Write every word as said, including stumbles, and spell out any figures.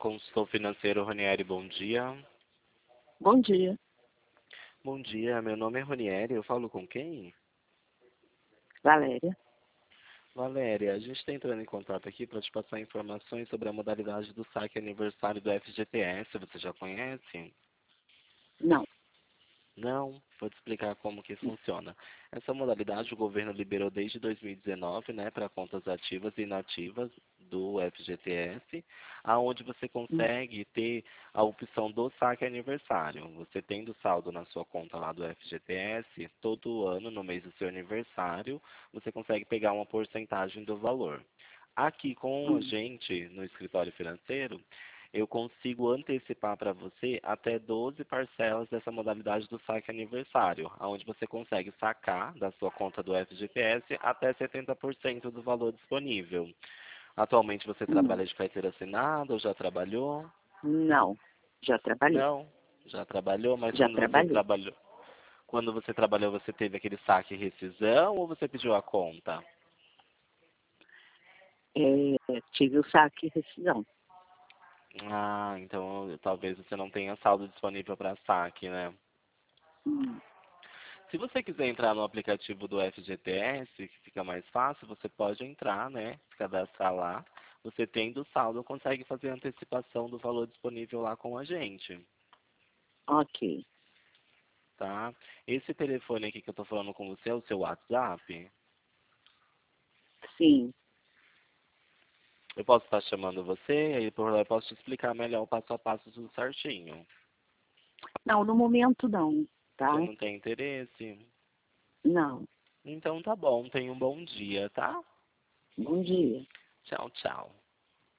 Consultor financeiro Ronieri, bom dia. Bom dia, Bom dia, meu nome é Ronieri, eu falo com quem? Valéria. Valéria, a gente está entrando em contato aqui para te passar informações sobre a modalidade do saque aniversário do F G T S, você já conhece? Não. Não, vou te explicar como que funciona. Essa modalidade o governo liberou desde dois mil e dezenove, né, para contas ativas e inativas do F G T S, aonde você Hum, consegue ter a opção do saque aniversário. Você tendo saldo na sua conta lá do F G T S, todo ano, no mês do seu aniversário, você consegue pegar uma porcentagem do valor. Aqui com a hum, gente, no escritório financeiro, eu consigo antecipar para você até doze parcelas dessa modalidade do saque aniversário, onde você consegue sacar da sua conta do F G T S até setenta por cento do valor disponível. Atualmente você hum. trabalha de carteira assinada ou já trabalhou? Não. Já trabalhei. Não, já trabalhou, mas Já quando você trabalhei. trabalhou, quando você trabalhou, você teve aquele saque e rescisão ou você pediu a conta? É, tive o saque e rescisão. Ah, então talvez você não tenha saldo disponível para saque, né? Hum, Se você quiser entrar no aplicativo do F G T S, que fica mais fácil, você pode entrar, né? Se cadastrar lá. Você tendo saldo, consegue fazer a antecipação do valor disponível lá com a gente, ok. tá? Esse telefone aqui que eu tô falando com você é o seu WhatsApp? Sim. Eu posso estar chamando você, aí por lá eu posso te explicar melhor o passo a passo tudo certinho. Não, no momento não, tá? Você não tem interesse? Não. Então tá bom, tenha um bom dia, tá? Bom dia. Tchau, tchau.